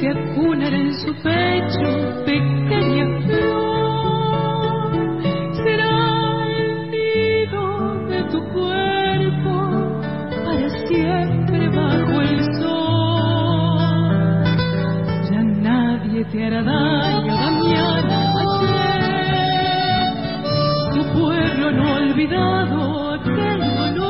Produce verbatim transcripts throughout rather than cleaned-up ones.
se acunará en su pecho pequeña flor. Será el nido de tu cuerpo para siempre bajo el sol. Ya nadie te hará daño, Damiana, ayer. Tu pueblo no ha olvidado aquel dolor.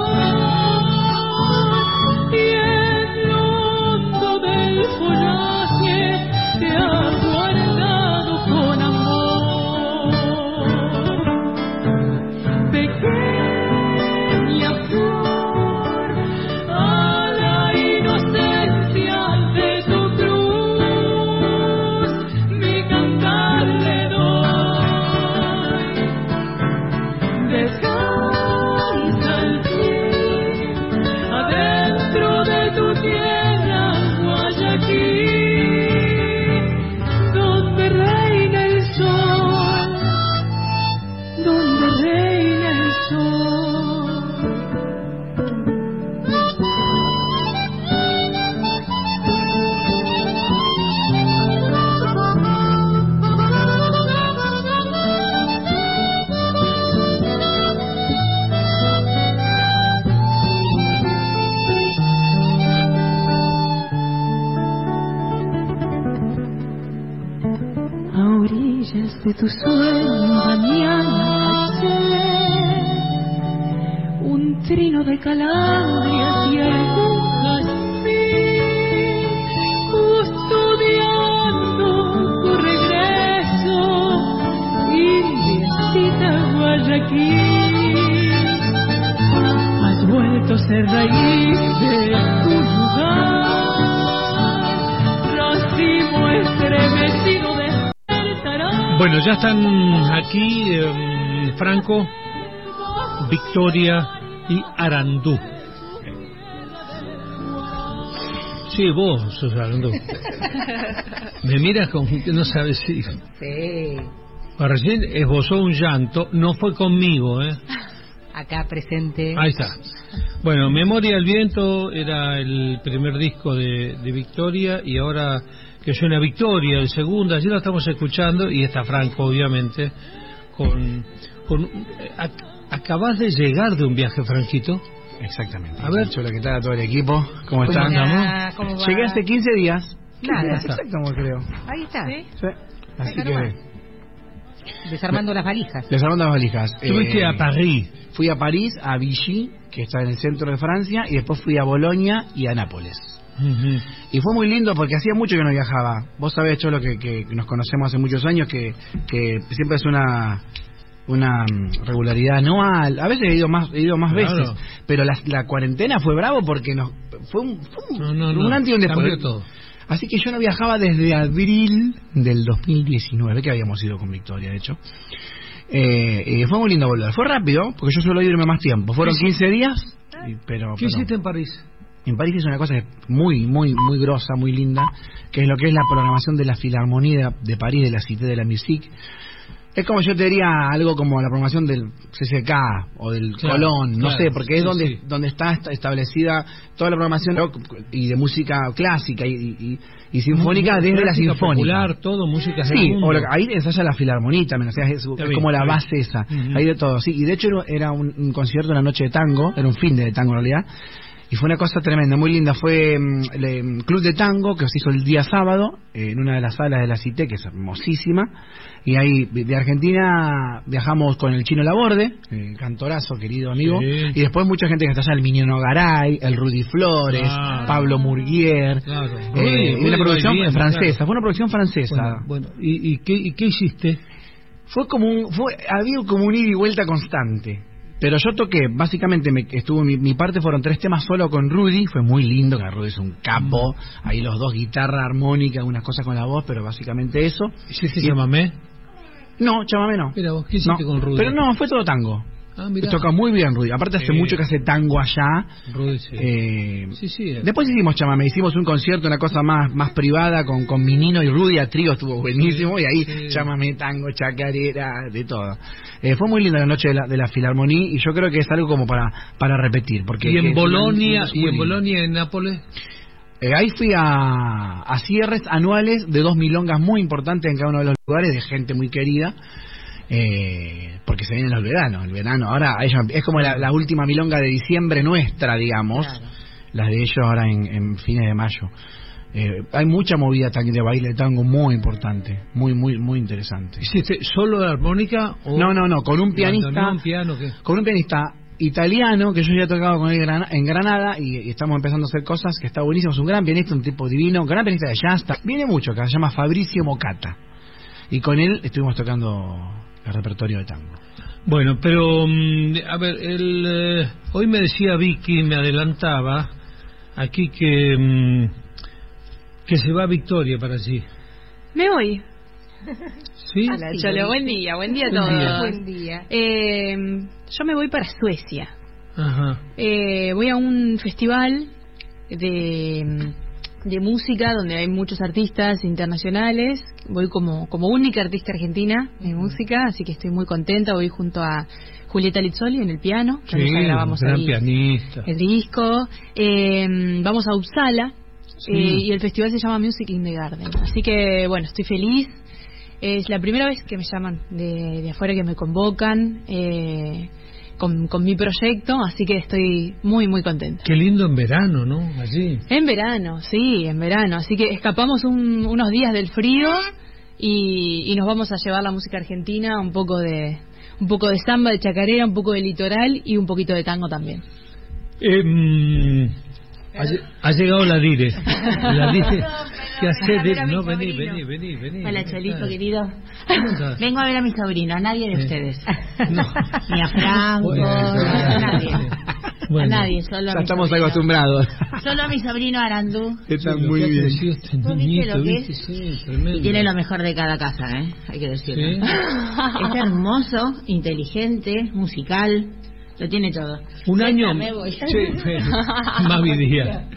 De tu sueño, mañana ayer, un trino de calandrias y algún jazmín, custodiando tu regreso, indiecita Guayaquil. Has vuelto a ser raíz de tu lugar, racimo estremecido de... Bueno, ya están aquí eh, Franco, Victoria y Arandú. Sí, vos sos Arandú. Me miras como que no sabes si... Sí. Bueno, recién esbozó un llanto, no fue conmigo, ¿eh? Acá presente. Ahí está. Bueno, Memoria al Viento era el primer disco de, de Victoria y ahora... que suena Victoria, el segundo, allí lo estamos escuchando, y está Franco, obviamente, con... con ac ¿acabás de llegar de un viaje, Franquito? Exactamente. A ver, hola, ¿qué tal a todo el equipo? ¿Cómo están? Hola, ¿cómo va? Llegué hace quince días. Nada. Exacto, creo. Ahí está. ¿Sí? Sí. Así Acá que... nomás. Desarmando las valijas. Desarmando las valijas. Fuiste eh, a París. Fui a París, a Vichy, que está en el centro de Francia, y después fui a Bolonia y a Nápoles. Uh-huh. Y fue muy lindo porque hacía mucho que no viajaba. Vos sabés, Cholo, que, que nos conocemos hace muchos años, que, que siempre es una una regularidad anual. A veces he ido más he ido más claro. veces, pero la, la cuarentena fue bravo porque nos fue un, fue un, no, no, no. un antes y un después. Todo. Así que yo no viajaba desde abril del dos mil diecinueve, que habíamos ido con Victoria, de hecho. Eh, eh, fue muy lindo volver. Fue rápido, porque yo suelo irme más tiempo. Fueron quince días, y, pero... ¿Qué pero, hiciste en París? En París es una cosa muy, muy, muy grosa, muy linda, que es lo que es la programación de la Filarmonía de, de París, de la Cité de la Musique. Es como yo te diría algo como la programación del C C K o del claro, Colón, no claro, sé, porque sí, es donde sí. donde está establecida toda la programación y de música clásica y, y, y sinfónica música desde la sinfónica. Popular, todo, música sí, o lo, ahí ensaya la Filarmonía también, o sea, es, es como la base esa, uh-huh. Ahí de todo, sí. Y de hecho era un, un concierto, una noche de tango, era un fin de tango en realidad. Y fue una cosa tremenda, muy linda. Fue um, el um, Club de Tango, que se hizo el día sábado, eh, en una de las salas de la Cité, que es hermosísima. Y ahí, de Argentina, viajamos con el Chino Laborde, el cantorazo, querido amigo. Sí. Y después mucha gente que está allá, el Miñono Garay, el Rudy Flores, ah, Pablo Murguier. Claro. Eh, Rudy, y una producción bien, francesa, claro. Fue una producción francesa. Bueno, bueno. ¿Y, y, qué, ¿y qué hiciste? Fue como un, fue, había como un ida y vuelta constante. Pero yo toqué, básicamente me estuvo mi, mi parte fueron tres temas solo con Rudy, fue muy lindo, que Rudy es un capo, ahí los dos, guitarra, armónica, unas cosas con la voz, pero básicamente eso. ¿Hiciste chamamé? No, chamamé no. Mira vos, ¿qué hiciste no, con Rudy? Pero no, fue todo tango. Ah, mirá. Toca muy bien Rudy, aparte hace eh, mucho que hace tango allá. Rudy, sí. Eh, sí, sí. Eh. Después hicimos chamamé, hicimos un concierto, una cosa más más privada con, con Minino y Rudy a trío, estuvo buenísimo, sí, y ahí sí. Chamamé, tango, chacarera, de todo. Eh, fue muy linda la noche de la, de la Filarmonía y yo creo que es algo como para para repetir. Porque ¿Y en Bolonia y en Bolonia en Nápoles? Eh, ahí fui a, a cierres anuales de dos milongas muy importantes en cada uno de los lugares, de gente muy querida, eh, porque se viene el verano, el verano, ahora ella, es como la, la última milonga de diciembre nuestra, digamos, claro. Las de ellos ahora en, en fines de mayo. Eh, hay mucha movida también de baile de tango muy importante, muy muy muy interesante. ¿Hiciste solo de armónica? O no, no, no, con un pianista, un piano, ¿qué? Con un pianista italiano, que yo ya he tocado con él en Granada, y, y estamos empezando a hacer cosas que está buenísimo. Es un gran pianista, un tipo divino, un gran pianista de jazz, viene mucho acá, se llama Fabricio Mocata, y con él estuvimos tocando el repertorio de tango. Bueno, pero a ver, el, eh, hoy me decía Vicky, me adelantaba aquí que um, que se va a Victoria para allí. Me voy. ¿Sí? Hola, Cholo, buen día, buen día a todos. Buen día. Buen día. Eh, yo me voy para Suecia. Ajá. Eh, voy a un festival de, de música donde hay muchos artistas internacionales. Voy como, como única artista argentina de música, así que estoy muy contenta. Voy junto a Julieta Lizzoli en el piano, que sí, ya grabamos gran ahí pianista. El disco. Eh, vamos a Uppsala. Sí. Eh, y el festival se llama Music in the Garden. Así que, bueno, estoy feliz. Es la primera vez que me llaman de, de afuera, que me convocan eh, con, con mi proyecto, así que estoy muy, muy contenta. Qué lindo en verano, ¿no? Allí. En verano, sí, en verano. Así que escapamos un, unos días del frío y, y nos vamos a llevar la música argentina, un poco de un poco de samba, de chacarera, un poco de litoral y un poquito de tango también. Eh, mm, ha, ha llegado la Dire. La Dire. ¿Qué haces? No, vení, vení, vení, vení. Hola, Cholito, ¿Estás? querido. Vengo a ver a mi sobrino, a nadie de eh. ustedes. No. Ni a Franco, bueno, a nadie. Bueno, a nadie, solo a ya mi estamos sobrino. acostumbrados. Solo a mi sobrino Arandú. Está sí, muy bien. Este ¿Vos viste lo que es? Sí, tremendo. Y tiene lo mejor de cada casa, ¿eh? Hay que decirlo. ¿Sí? Es hermoso, inteligente, musical. Lo tiene todo. Un año. Me voy. Sí, Mavi Díaz.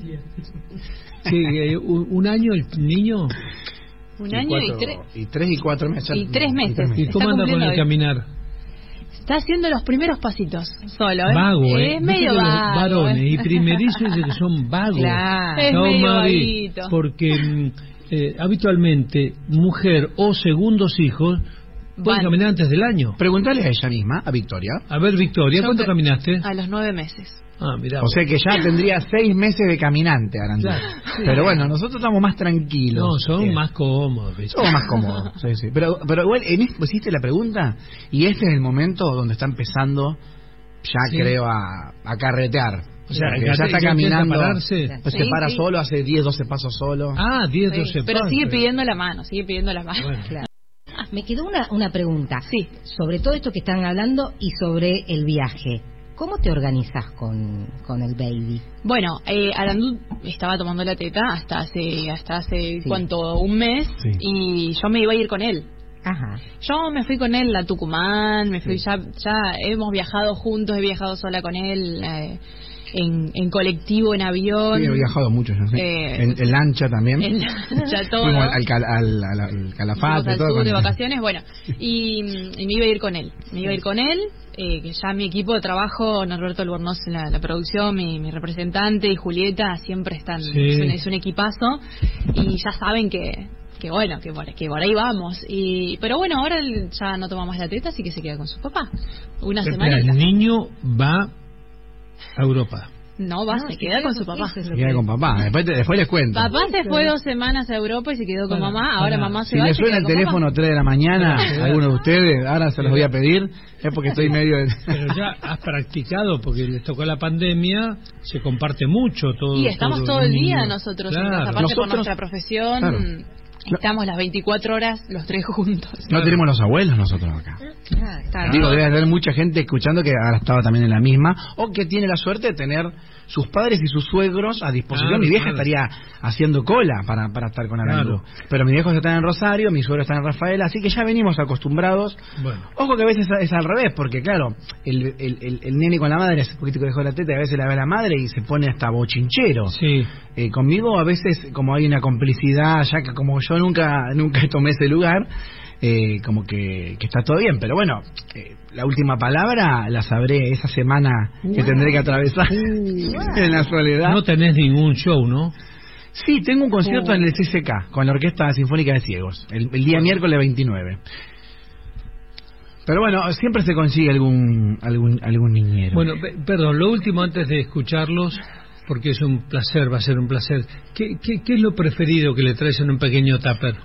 Sí, eh, un, un año el niño. Un y año cuatro, y tres. Y tres y cuatro meses. Y tres meses. Y, tres meses. ¿Y cómo anda con el hoy. caminar? Está haciendo los primeros pasitos solo, ¿eh? Vago, ¿eh? Es medio los vago. varones ¿eh? y primerizos dicen que son vagos. Claro. Es no, medio Mavi, vaguito. porque eh, habitualmente mujer o segundos hijos pueden Van. caminar antes del año. Preguntale a ella misma, a Victoria. A ver, Victoria, Yo ¿cuánto que- caminaste? A los nueve meses. Ah, mirá. O sea que ya tendría seis meses de caminante, Arandú. Claro, sí. Pero bueno, nosotros estamos más tranquilos. No, son Sí. más cómodos, ¿viste? Somos más cómodos. Sí, sí. Pero, pero igual, en este, hiciste la pregunta y este es el momento donde está empezando, ya Sí. creo, a, a carretear. O sea, Porque ya ya está ya caminando. intenta pararse. Pues Sí, se para sí. solo, hace diez, doce pasos solo. Ah, diez, Sí, doce pero pasos. sigue pidiendo la mano, sigue pidiendo la mano. Bueno. Claro. Me quedó una, una pregunta. Sí. Sobre todo esto que están hablando y sobre el viaje. ¿Cómo te organizás con, con el baby? Bueno, eh, Arandú estaba tomando la teta hasta hace hasta hace Sí. cuánto, un mes, Sí. y yo me iba a ir con él. Ajá. Yo me fui con él a Tucumán, me fui ya ya hemos viajado juntos, he viajado sola con él eh, en, en colectivo, en avión. Sí, he viajado mucho yo, sí. Eh, en, en lancha también. En lancha, todo. Fuimos al, al, cal- al, al- al Fuimos Calafate, al todo. sur con de él. vacaciones, bueno, y, y me iba a ir con él, me iba a ir con él, eh, que ya mi equipo de trabajo, Norberto Albornoz en la, la producción, mi, mi representante y Julieta siempre están, Sí. es, un, es un equipazo, y ya saben que que bueno, que por, que por ahí vamos, y pero bueno, ahora él ya no toma más la teta, así que se queda con su papá, una Espera, semana. el niño va a Europa. No, va, No, se se queda queda con con- su papá. eso es Se lo queda que- con papá. Después, te- después les cuento. Papá se fue dos semanas a Europa y se quedó con Para, mamá, ahora para. mamá se Si va y les se suena queda el con teléfono papá. tres de la mañana, Sí. alguno de ustedes, ahora se los voy a pedir, es porque estoy medio de... Pero ya has practicado, porque les tocó la pandemia, se comparte mucho todo. Y estamos todo el día niño. nosotros, Claro. aparte por Nosotros- nuestra profesión, Claro. estamos las veinticuatro horas los tres juntos. No tenemos los abuelos nosotros acá. Claro. Digo, debe haber mucha gente escuchando que ahora estaba también en la misma, o que tiene la suerte de tener sus padres y sus suegros a disposición. Claro, Mi vieja claro. estaría haciendo cola para, para estar con Arandú. Claro. Pero mis viejos están en Rosario, mis suegros están en Rafaela, así que ya venimos acostumbrados. Bueno. Ojo que a veces es al revés, porque claro, el, el, el, el nene con la madre hace poquito que dejó la teta y a veces la ve a la madre y se pone hasta bochinchero. Sí. Eh, conmigo a veces como hay una complicidad, ya que como yo nunca nunca tomé ese lugar, eh, como que, que está todo bien, pero bueno, eh, la última palabra la sabré esa semana que tendré que atravesar en la soledad. No tenés ningún show, ¿no? Sí, tengo un concierto Oh. en el C C K con la Orquesta Sinfónica de Ciegos, el, el día miércoles veintinueve. Pero bueno, siempre se consigue algún algún algún niñero. Bueno, pe- perdón, lo último antes de escucharlos, porque es un placer, va a ser un placer. ¿Qué, qué, qué es lo preferido que le traes en un pequeño tupper?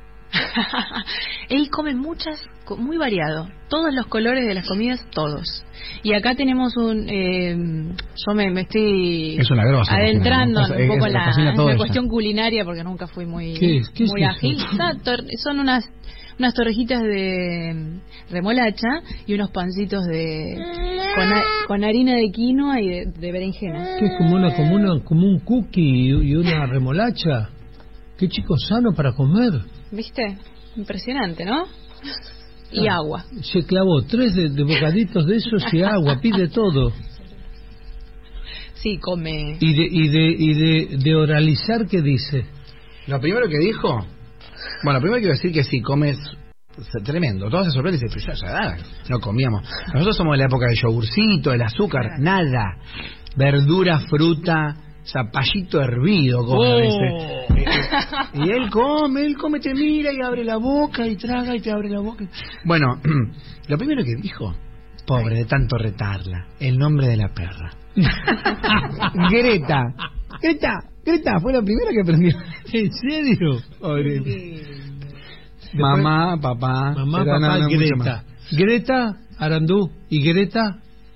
Él come muchas, co- muy variado. Todos los colores de las comidas, todos. Y acá tenemos un... Eh, yo me, me estoy Es una grosa adentrando cocina, ¿no? un poco Es- en la, cocina en todo la ella. cuestión culinaria porque nunca fui muy, ¿Qué es? ¿Qué es muy eso? ágil. Está tor- son unas unas torrejitas de remolacha y unos pancitos de con, ha- con harina de quinoa y de, de berenjena. ¿Qué es como una, como una, como un cookie y una remolacha? Qué chico sano para comer. ¿Viste? Impresionante, ¿no? Y Ah, agua. Se clavó tres de, de bocaditos de esos y agua, pide todo. Sí, come. Y de, y de, y de, de oralizar, ¿qué dice? Lo primero que dijo, bueno, primero quiero decir que sí, comes es tremendo, todos se sorprenden y dicen, pero ya, ya, no comíamos. Nosotros somos de la época del yogurcito, el azúcar, nada. Verdura, fruta, zapallito hervido, come a veces. Eh, eh, y él come, él come, te mira y abre la boca y traga y te abre la boca. Bueno, lo primero que dijo, pobre de tanto retarla, el nombre de la perra. Greta, Greta, Greta, fue la primera que aprendió. ¿En serio? Pobre. Mamá, papá. Mamá, pero papá, no, no, mucho Greta. más. Greta, Arandú. ¿Y Greta?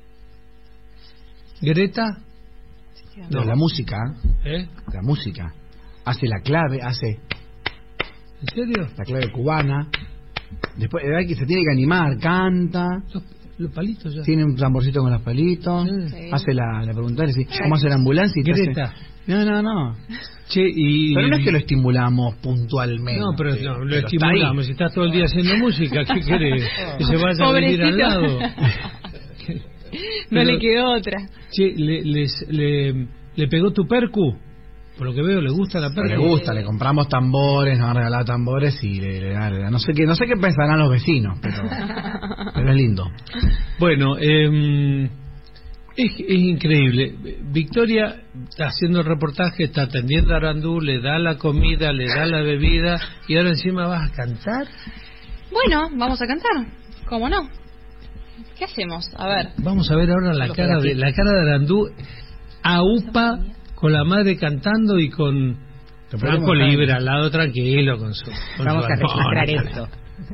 ¿Greta? No, la música, ¿Eh? la música. Hace la clave, hace ¿En serio? la clave cubana. Después, hay que se tiene que animar, canta. Los, los palitos ya. Tiene un tamborcito con los palitos. Sí. Hace la, la pregunta, ¿sí? ¿Cómo hace la ambulancia? Y te Greta. hace- No, no, no. Che, y... Pero no es que lo estimulamos puntualmente. No, pero no, lo pero está estimulamos. ahí. Si estás todo el día haciendo música, ¿qué querés? Que se vaya a vivir al Pobrecito. lado. No Pero, le quedó otra. Che, le, les- le, le pegó tu percu. Por lo que veo, le gusta la Pero percu. le gusta, le compramos tambores, nos han regalado tambores y le, le da- le da- no sé qué, no sé qué pensarán los vecinos, pero, pero es lindo. Bueno, eh, es, es increíble. Victoria está haciendo el reportaje, está atendiendo a Arandú, le da la comida, le da la bebida y ahora encima vas a cantar. Bueno, vamos a cantar. ¿Cómo no? ¿Qué hacemos? A ver. Vamos a ver ahora la cara de la cara de Arandú a upa con la madre cantando y con Franco podemos Libre dejar- al lado tranquilo con su con Vamos su a armónica. registrar esto.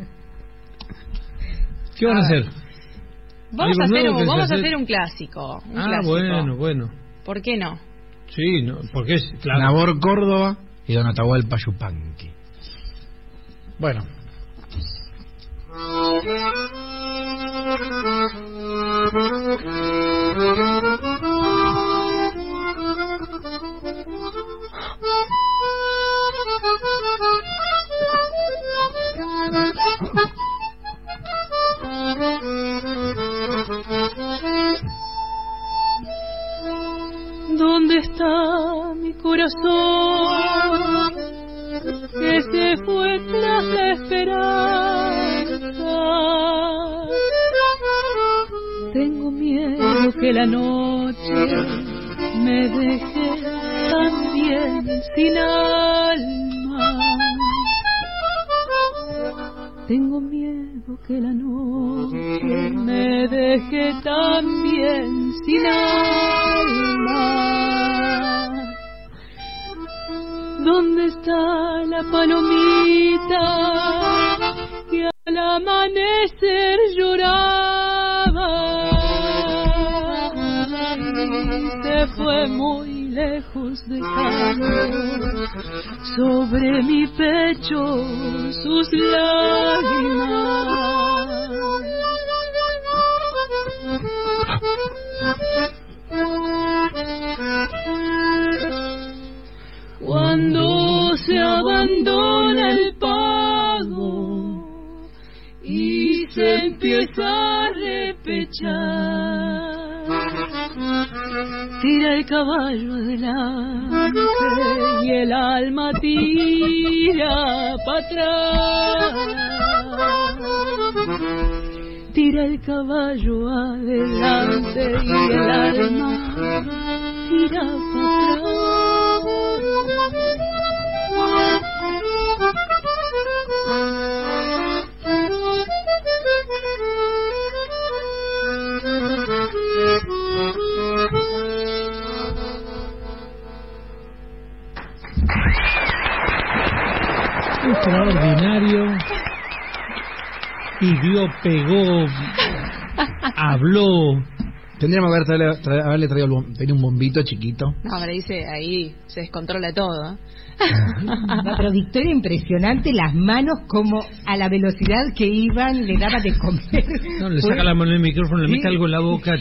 ¿Qué van a hacer? Vamos ¿Algo a hacer nuevo un, que vamos a hacer? hacer un clásico. Un Ah, clásico. bueno, bueno. ¿Por qué no? Sí, no, porque es claro. Nabor Córdoba y Don Atahualpa Yupanqui. Bueno. ¿Dónde está mi corazón que se fue tras la esperanza? Tengo miedo que la noche me deje también sin alma. Tengo miedo que la noche me deje también sin alma. ¿Dónde está la palomita que al amanecer lloraba? Se fue muy lejos dejando sobre mi pecho sus lágrimas. Cuando se abandona el pago y se empieza a repechar, tira el caballo adelante y el alma tira para atrás. Tira el caballo adelante y el alma tira para atrás. Extraordinario. Pidió, pegó, habló. Tendríamos que haber traído, tra- haberle traído el bom- tenía un bombito chiquito. No, pero dice, ahí se descontrola todo. No, pero Victoria, impresionante, las manos como a la velocidad que iban, le daba de comer. No, le saca la mano del micrófono, le ¿Sí? mete algo en la boca.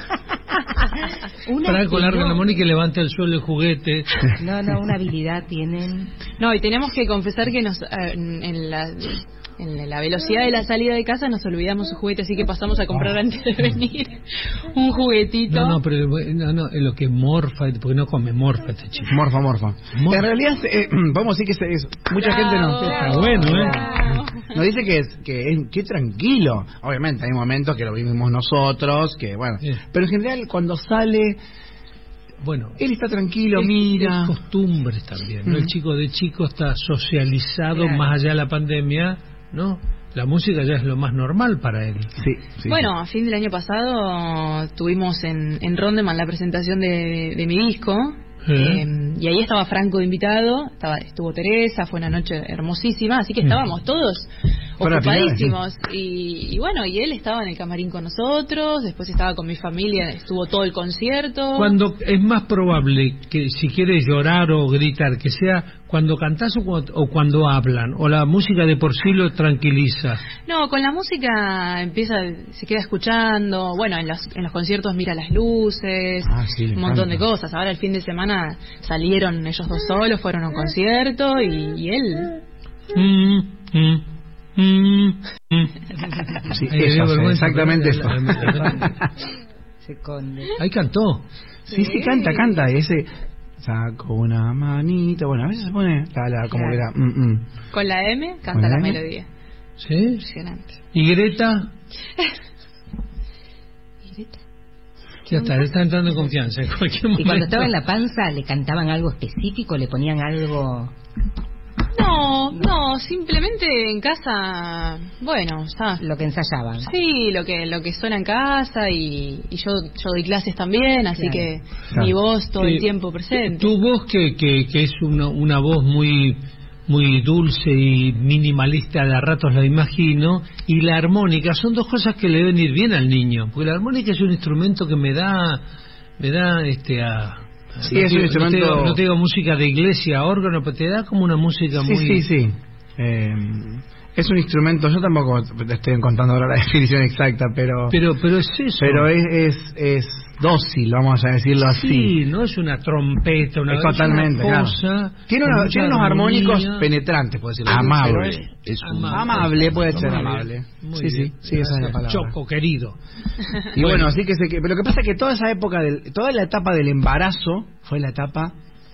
Una Franco larga no. la mano y que levanta el suelo el juguete. No, no, una habilidad tienen. No, y tenemos que confesar que nos eh, en la en la velocidad de la salida de casa nos olvidamos su juguete, así que pasamos a comprar antes de venir un juguetito. No, no, pero no, no, es lo que morfa, porque no come morfa este chico. Morfa, morfa. Morfa. En realidad, eh, vamos a decir que es, es- mucha Bravo, gente no. Está bueno, ¿eh? bravo. Nos dice que es que es que tranquilo. Obviamente hay momentos que lo vivimos nosotros, que bueno. Sí. Pero en general cuando sale, Bueno, él está tranquilo, es- mira. es costumbres también, ¿no? Mm. El chico de chico está socializado Claro. más allá de la pandemia, ¿no? La música ya es lo más normal para él. Sí, sí. Bueno, a fin del año pasado tuvimos en, en Rondeman la presentación de, de mi disco. Sí. eh, y ahí estaba Franco de invitado, estaba, estuvo Teresa, fue una noche hermosísima, así que estábamos todos Fue la primera, ocupadísimos. Y, y bueno, y él estaba en el camarín con nosotros, después estaba con mi familia, estuvo todo el concierto. Cuando es más probable que si quieres llorar o gritar, que sea cuando cantás o cuando, o cuando hablan, o la música de por sí lo tranquiliza. No, con la música empieza, se queda escuchando, bueno, en los, en los conciertos mira las luces, Ah, sí, le un montón de encanta. cosas. Ahora el fin de semana salieron ellos dos solos, fueron a un concierto y, y él... Mm, mm, mm, mm. Sí, Ay, eso, dio sí, vergüenza, exactamente pero- eso. Se conde. Ahí cantó. Sí, sí, canta, canta. Ese saco una manita. Bueno, a veces se pone la, la, como Claro. que era. Mm, mm. Con la M canta ¿Con la la M? melodía. ¿Sí? Impresionante. ¿Y Greta? ¿Y Greta? Ya está, está entrando en confianza. En cualquier Y momento. cuando estaba en la panza, ¿le cantaban algo específico? ¿Le ponían algo...? No, no, simplemente en casa, bueno, está. Lo que ensayaban. Sí, lo que lo que suena en casa y, y yo yo doy clases también, así Claro. que Claro. mi voz todo el Sí. tiempo presente. Tu voz, que, que, que es una, una voz muy muy dulce y minimalista, de a ratos la imagino, y la armónica, son dos cosas que le deben ir bien al niño, porque la armónica es un instrumento que me da, me da este a... Sí, no es te un digo- no te instrumento- digo- no te digo música de iglesia, órgano, pero te da como una música Sí, muy... sí, sí. Eh, es un instrumento, yo tampoco te estoy contando ahora la definición exacta, pero Pero, pero es eso. pero es, es, es dócil, vamos a decirlo así. Sí, no es una trompeta, una, Es totalmente, es una claro. cosa Tiene, con una- mucha tiene unos armonía. armónicos penetrantes, puede decirlo así, Amable. pero es- Es un- Amable. amable, puede ser Muy amable. bien, muy Sí, sí, bien. sí, esa es la Gracias. palabra. Choco, querido. Y bueno, así que, se, que pero lo que pasa es que toda esa época, del, toda la etapa del embarazo fue la etapa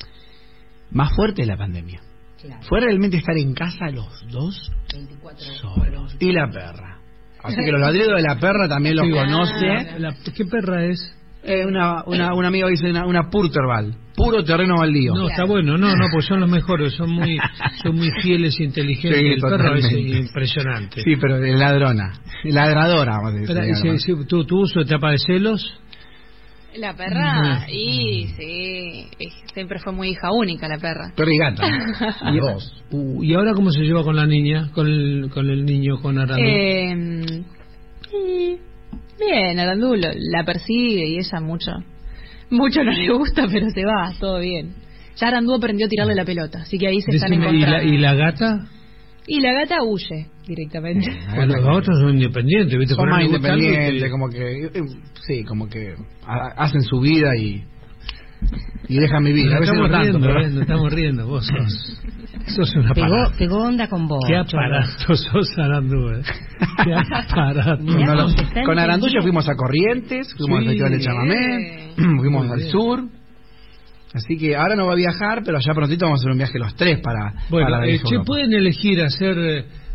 más fuerte de la pandemia. Claro. Fue realmente estar en casa los dos veinticuatro solos. Y la perra. Así que los ladridos de la perra también los Sí. conoce. La- ¿Qué perra es? Eh, una, una, un amigo dice una, una Purterval, puro terreno baldío. No, está bueno, no, no, pues son los mejores, son muy son muy fieles e inteligentes. Sí, El perro es totalmente. impresionante. Sí, pero de ladrona, ladradora, vamos a decir. Espera, digamos. ¿sí- sí, ¿tú, ¿Tu uso de etapa de celos? La perra, Mm. y sí, eh, siempre fue muy hija única la perra. Perro y gata. Y, Dos. uh, ¿Y ahora cómo se lleva con la niña? Con el, con el niño, con Arandú. Eh, y bien, Arandú lo- la persigue y ella mucho, mucho no le gusta, pero se va, todo bien. Ya Arandú aprendió a tirarle la pelota, así que ahí se están Decime, ¿y, la, encontrando. ¿Y la gata? Y la gata huye directamente. Pues los otros son independientes, ¿viste? Son Por ahí más le gusta algo y independientes, te- como que, eh, sí, como que ha- hacen su vida y y dejan vivir. Nos A veces no estamos tanto, riendo, pero- ¿eh? Nos estamos riendo, vos sos, sos una Pegó, parada. pegó onda con vos. Qué Cholo. aparato sos, Arandú, ¿eh? Qué aparato. Mirá, No, no, cómo se está con Arandulla entendiendo. fuimos a Corrientes, fuimos Sí. al Festival de Chamamé, fuimos Muy al bien. sur. Así que ahora no va a viajar, pero ya prontito vamos a hacer un viaje los tres para, Bueno, para la eh, vieja che, Europa. pueden elegir hacer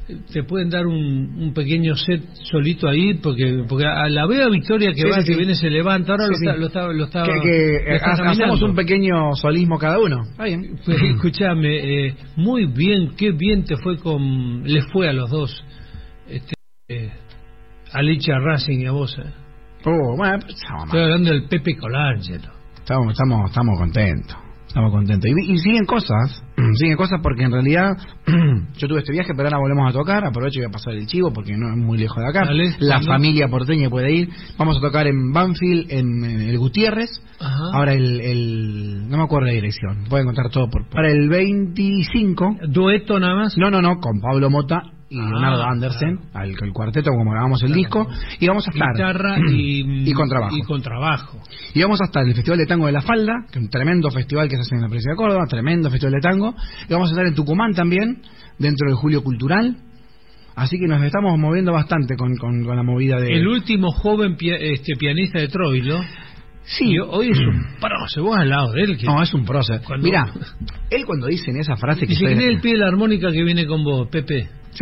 te pueden dar un, un pequeño set solito ahí, porque porque a la veo a Victoria que sí, va, sí, que sí. viene, se levanta, ahora Sí, lo, sí. está, lo está lo está, que, que lo está hacemos caminando. un pequeño solismo cada uno. Está bien. Pues, escúchame, eh, muy bien, qué bien te fue con, les fue a los dos, este, eh, a Licha Racing y a vos. Eh. Oh, bueno, pues, estamos, Estoy hablando del Pepe Colangelo. estamos, estamos, estamos contentos. Estamos contentos. Y, y siguen cosas, siguen cosas porque en realidad yo tuve este viaje, pero ahora volvemos a tocar. Aprovecho y voy a pasar el chivo porque no es muy lejos de acá. Dale, la dale. familia porteña puede ir. Vamos a tocar en Banfield, en, en el Gutiérrez. Ajá. Ahora el, el... no me acuerdo la dirección. Pueden encontrar todo por... Para el veinticinco. ¿Dueto nada más? No, no, no, con Pablo Mota y Ah, Leonardo Andersen, claro. al, el cuarteto como grabamos el disco. Y vamos a estar... Guitarra y, y contrabajo. y contrabajo. Y vamos a estar en el Festival de Tango de La Falda, que es un tremendo festival que se hace en la provincia de Córdoba, tremendo festival de tango. Y vamos a estar en Tucumán también, dentro del Julio Cultural. Así que nos estamos moviendo bastante con, con, con la movida de... El último joven pia, este, pianista de Troilo. Sí. Y hoy es un prócer, vos al lado de él. Que No, es un prócer. Cuando- Mirá, él cuando dice en esa frase que... dice que estoy- tiene el pie de la armónica que viene con vos, Pepe. Sí.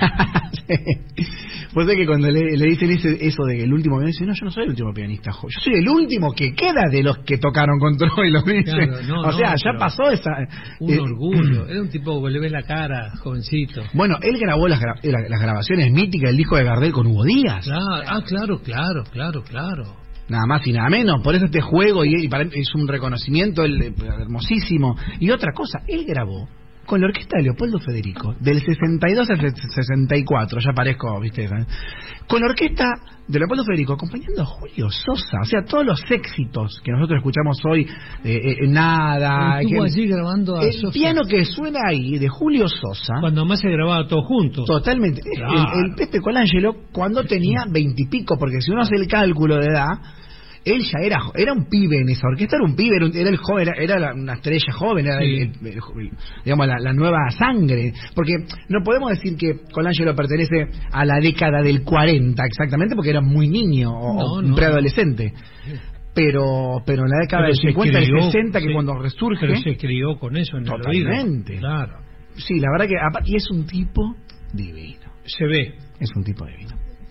Sí. Pues es que cuando le, le dicen ese, eso de que el último pianista, dice, no, yo no soy el último pianista, jo, yo soy el último que queda de los que tocaron con Troilo, dice. Claro, no, o no, sea, ya pero pasó esa... Un eh, orgullo. Era un tipo que le ves la cara, jovencito. Bueno, él grabó las, gra- la- las grabaciones míticas del disco de Gardel con Hugo Díaz. Claro, ah, claro, claro, claro, claro. Nada más y nada menos. Por eso este juego y, y para mí es un reconocimiento el, eh, hermosísimo. Y otra cosa, él grabó con la orquesta de Leopoldo Federico del sesenta y dos al sesenta y cuatro. Ya parezco, viste, ¿eh? Con la orquesta de Leopoldo Federico acompañando a Julio Sosa. O sea, todos los éxitos que nosotros escuchamos hoy, eh, eh, nada. Estuvo que- allí grabando a el Sosa. piano que suena ahí de Julio Sosa. Cuando más se grababa todo junto. Totalmente. Claro. El, el Pepe Colangelo cuando tenía veintipico, porque si uno hace el cálculo de edad, él ya era era un pibe en esa orquesta, era un pibe, era, un- era el joven, era, era la- una estrella joven, era Sí. el- el- el- digamos la, la nueva sangre, porque no podemos decir que Colangelo pertenece a la década del cuarenta exactamente, porque era muy niño o, No, o un no. preadolescente. Pero pero en la década Pero del se cincuenta y crió, sesenta, que sí, cuando resurge, pero se crió con eso en el Totalmente. oído. Claro. sí, la verdad que apa- y es un tipo divino. Se ve. Es un tipo divino.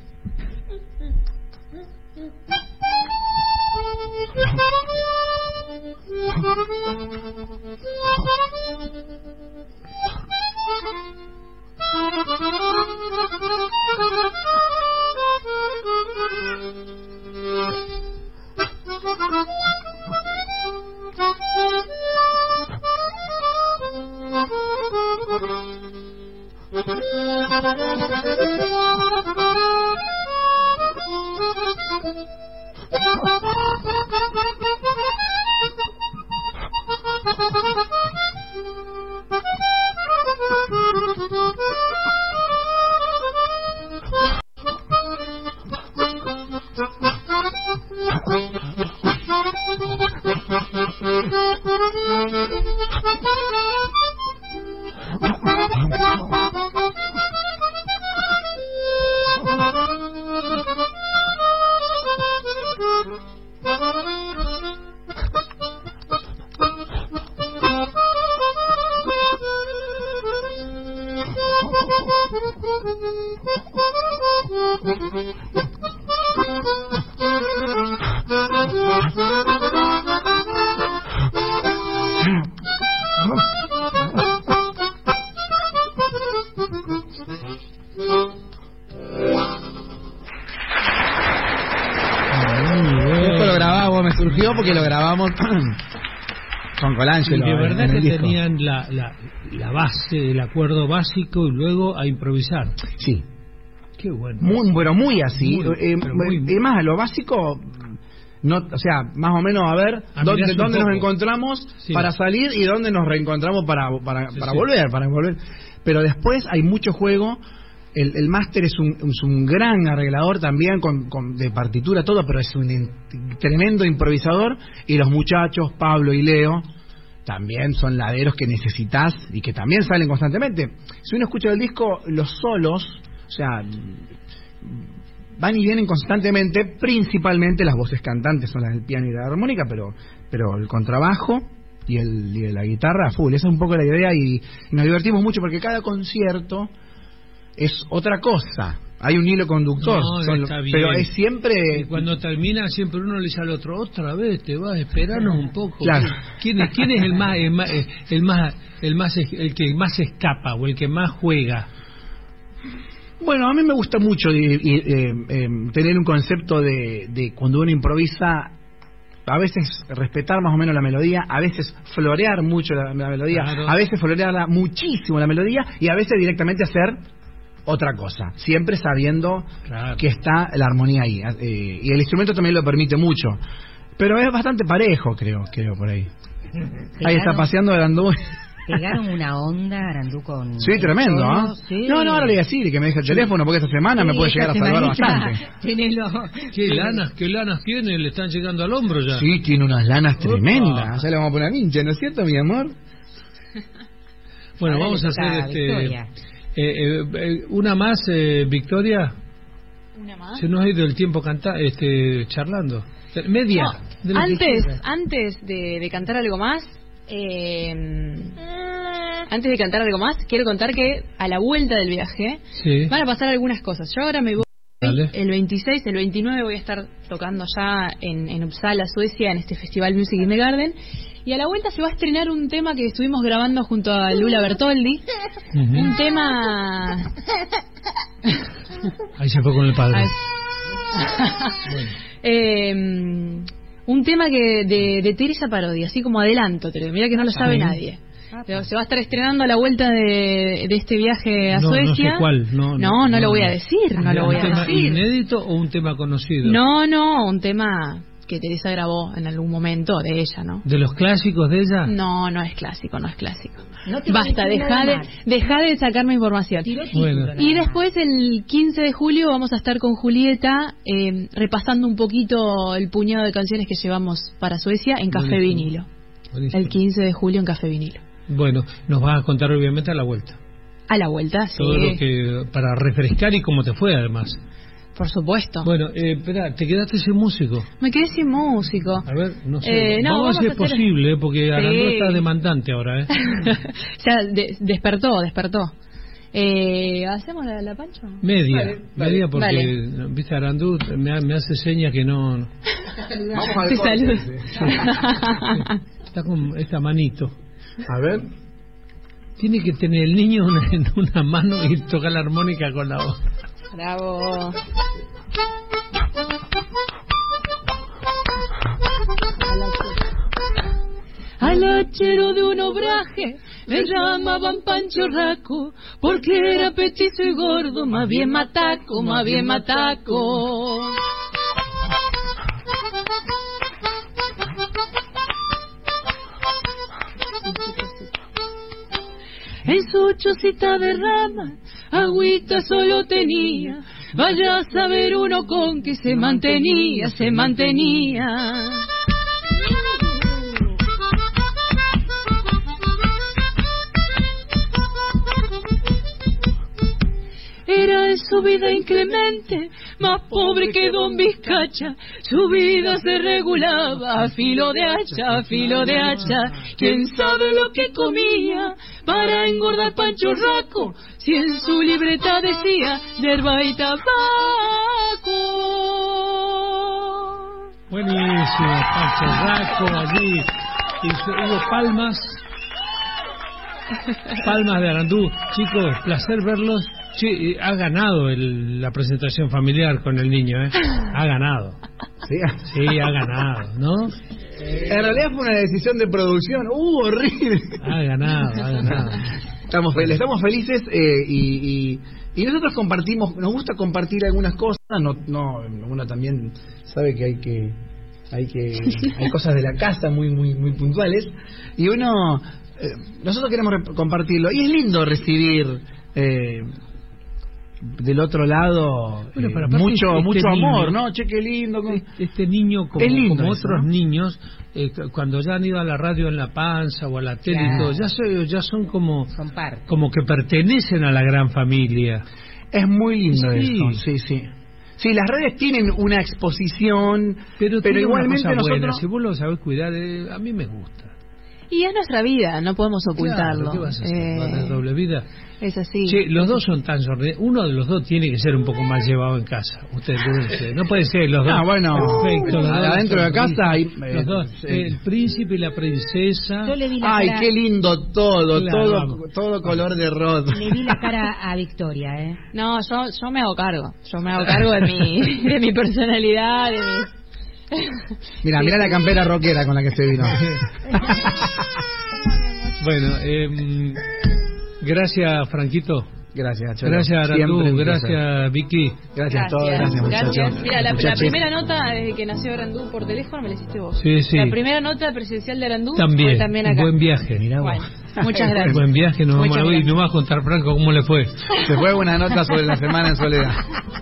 Esto lo grabamos, me surgió porque lo grabamos con Colangelo. Y de verdad en el que disco. tenían la, la, la base del acuerdo básico y luego a improvisar. Sí, Qué bueno. muy, pero muy así. Muy, eh, pero muy, eh, más a lo básico, no, o sea, más o menos a ver Ah, dónde, mirás un dónde nos poco. encontramos Sí. para salir y dónde nos reencontramos para, para, Sí, para sí. volver, para volver. Pero después hay mucho juego. El, el máster es un, es un gran arreglador también con, con de partitura todo, pero es un in- tremendo improvisador. Y los muchachos, Pablo y Leo, también son laderos que necesitas y que también salen constantemente. Si uno escucha el disco, los solos, o sea, van y vienen constantemente, principalmente las voces cantantes son las del piano y la armónica, pero pero el contrabajo y, el, y la guitarra a full. Esa es un poco la idea y, y nos divertimos mucho porque cada concierto es otra cosa. Hay un hilo conductor, no, son, está bien. pero es siempre... Y cuando termina siempre uno le dice al otro, otra vez te vas, esperanos un poco. Claro. ¿Quién es, quién es el más, el más, el más, el más, el que más escapa o el que más juega? Bueno, a mí me gusta mucho eh, eh, eh, tener un concepto de, de cuando uno improvisa, a veces respetar más o menos la melodía, a veces florear mucho la, la melodía, claro. a veces florearla muchísimo la melodía y a veces directamente hacer otra cosa, siempre sabiendo claro. que está la armonía ahí, eh, y el instrumento también lo permite mucho, pero es bastante parejo, creo, creo por ahí. Pegaron, ahí está paseando Arandú. Pegaron una onda Arandú con... Sí, tremendo, ¿ah? ¿eh? Sí. No, no, ahora le voy a decir que me deje el teléfono porque esta semana sí, me puede llegar a salvar bastante. Tenelo. ¿Qué lanas, qué lanas tiene? Le están llegando al hombro ya. Sí, tiene unas lanas Opa. tremendas. Ya le vamos a poner a hincha, ¿no es cierto, mi amor? Bueno, ahora vamos a hacer este... Eh, eh, eh, una más, eh, Victoria. Una más. Se nos ha ido el tiempo canta, este, charlando. Media. No, antes, antes de, de cantar algo más, eh, antes de cantar algo más, quiero contar que a la vuelta del viaje sí. van a pasar algunas cosas. Yo ahora me voy Dale. el veintiséis, el veintinueve voy a estar tocando allá en, en Uppsala, Suecia, en este festival Music in the Garden. Y a la vuelta se va a estrenar un tema que estuvimos grabando junto a Lula Bertoldi. Uh-huh. Un tema... Ahí se fue con el padre. bueno. eh, un tema que de, de Teresa Parodi, así como adelanto, te mira que no lo sabe ah, nadie. Pero se va a estar estrenando a la vuelta de, de este viaje a no, Suecia. No sé cuál. No, no, no, no, no lo voy a decir. No lo voy a decir. ¿Un tema inédito o un tema conocido? No, no, un tema... que Teresa grabó en algún momento de ella, ¿no? ¿De los clásicos de ella? No, no es clásico, no es clásico. No Basta, deja de, deja de sacarme información. Bueno. Y después el quince de julio vamos a estar con Julieta eh, repasando un poquito el puñado de canciones que llevamos para Suecia en Café Buenísimo. Vinilo. Buenísimo. El quince de julio en Café Vinilo. Bueno, nos vas a contar obviamente a la vuelta. A la vuelta, sí. Todo lo que, para refrescar y cómo te fue además. Por supuesto. Bueno, eh, espera, ¿te quedaste sin músico? Me quedé sin músico. A ver, no sé. Eh, no, vamos, vamos a ver si es hacer... posible, porque sí. Arandú está demandante ahora, ¿eh? Ya de, despertó, despertó. Eh, ¿Hacemos la, la pancho? Media, vale, media vale. porque, vale. viste, Arandú me, me hace señas que no... Vamos a ver. Te saludo. Está con esta manito. A ver. Tiene que tener el niño una, en una mano y tocar la armónica con la otra. Bravo. Al hachero de un obraje le llamaban Pancho Raco, porque era petizo y gordo, más bien mataco, más bien mataco. En su chocita de rama, agüita solo tenía, vaya a saber uno con que se mantenía, se mantenía. Era de su vida inclemente, más pobre que Don Vizcacha, su vida se regulaba a filo de hacha, a filo de hacha. ¿Quién sabe lo que comía para engordar Pancho Raco, si en su libreta decía yerba y tabaco? Buenísimo, Pancho Raco allí, y hubo palmas, palmas de Arandú. Chicos, placer verlos. Sí, ha ganado el, la presentación familiar con el niño, ¿eh? Ha ganado. Sí, sí, ha ganado, ¿no? En realidad fue una decisión de producción. ¡Uh, horrible! Ha ganado, ha ganado. Estamos, estamos felices eh, y, y, y nosotros compartimos, nos gusta compartir algunas cosas. No, no, uno también sabe que hay que, hay que, hay cosas de la casa muy, muy, muy puntuales. Y uno, eh, nosotros queremos compartirlo. Y es lindo recibir. Eh, del otro lado bueno, eh, mucho este mucho niño, amor, ¿no? Che, qué lindo. Este, este niño, como, lindo como eso, otros ¿no? niños, eh, cuando ya han ido a la radio en la panza o a la tele claro. y todo, ya, son, ya son como son parte. Como que pertenecen a la gran familia. Es muy lindo sí. eso, sí, sí. Sí, las redes tienen una exposición, pero, pero igualmente una cosa nosotros... buena. Si vos lo sabés cuidar, eh, a mí me gusta. Y es nuestra vida, no podemos ocultarlo. Claro, ¿qué vas a hacer? Eh, ¿Va a tener doble vida? Es así. Sí, los dos son tan sonrientes. Uno de los dos tiene que ser un poco más llevado en casa. Ustedes deben, no puede ser los dos. Ah, bueno, perfecto. Los dos adentro de casa hay los dos, sí. el príncipe y la princesa. Yo le vi la Ay, cara, qué lindo todo, Claro, todo, vamos. todo color de rosa. le vi la cara a Victoria, ¿eh? No, yo, yo me hago cargo. Yo me hago cargo de mi, de mi personalidad, de mi... Mira, mira la campera rockera con la que se vino. Bueno, eh, gracias, Franquito. Gracias, Cholo. Gracias, Siempre Arandú. un Gracias, placer. Vicky. Gracias a todos, gracias, muchachos. Gracias. Mira, la, la Muchachos. primera nota desde que nació Arandú por teléfono me la hiciste vos. Sí, sí. La primera nota presidencial de Arandú También. fue también acá. Buen viaje. Mirá vos. Bueno, muchas gracias. Buen viaje. Nos vamos Muchas a ver y gracias. nos vas a contar, Franco, cómo le fue. Se fue una nota sobre la semana en soledad.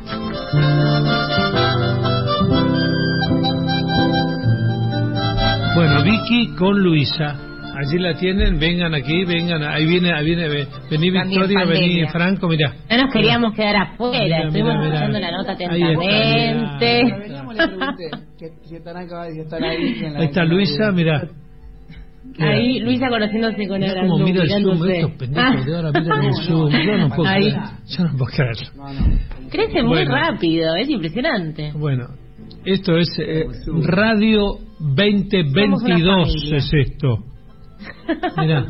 Bueno, Vicky con Luisa. Allí la tienen, vengan aquí, vengan, ahí viene, ahí viene, ve- vení También Victoria, vení pandemia. Franco, mirá. No nos queríamos quedar afuera, Mira, estuvimos mira, mira. escuchando la nota Ahí está, atentamente. mira. Veníamos, le pregunté que si están acá, si están ahí. en la- Ahí está Luisa, mirá. Ahí Luisa conociéndose con Mirá Arandú, cómo mira el zoom, mirándose. estos pendejos de ahora miran el zoom, yo no puedo Ahí. creer, yo no puedo creer. No, no. Crece muy Bueno. rápido, es impresionante. Bueno, esto es eh, Radio veinte veintidós, familia. es esto. Mirá.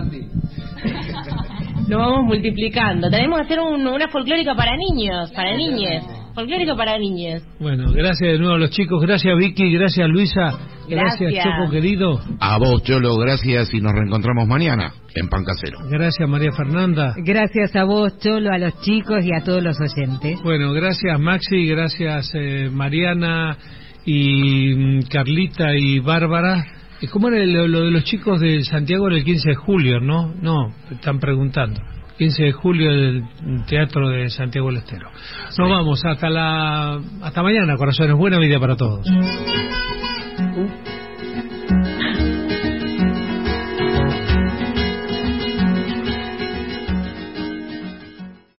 Lo vamos multiplicando. Tenemos que hacer un- una folclórica para niños, para niñes. Folclórica para niñes. Bueno, gracias de nuevo a los chicos, gracias Vicky, gracias Luisa, gracias, Gracias. Choco querido, A vos, Cholo, gracias y nos reencontramos mañana en Pan Casero. gracias María Fernanda. Gracias a vos, Cholo, a los chicos y a todos los oyentes. Bueno, gracias Maxi, gracias eh, Mariana y mm, Carlita y Bárbara. ¿Y cómo era lo, lo de los chicos de Santiago era el quince de julio, no? No, están preguntando. quince de julio del Teatro de Santiago del Estero. Nos vamos, hasta la hasta mañana, corazones. Buena vida para todos.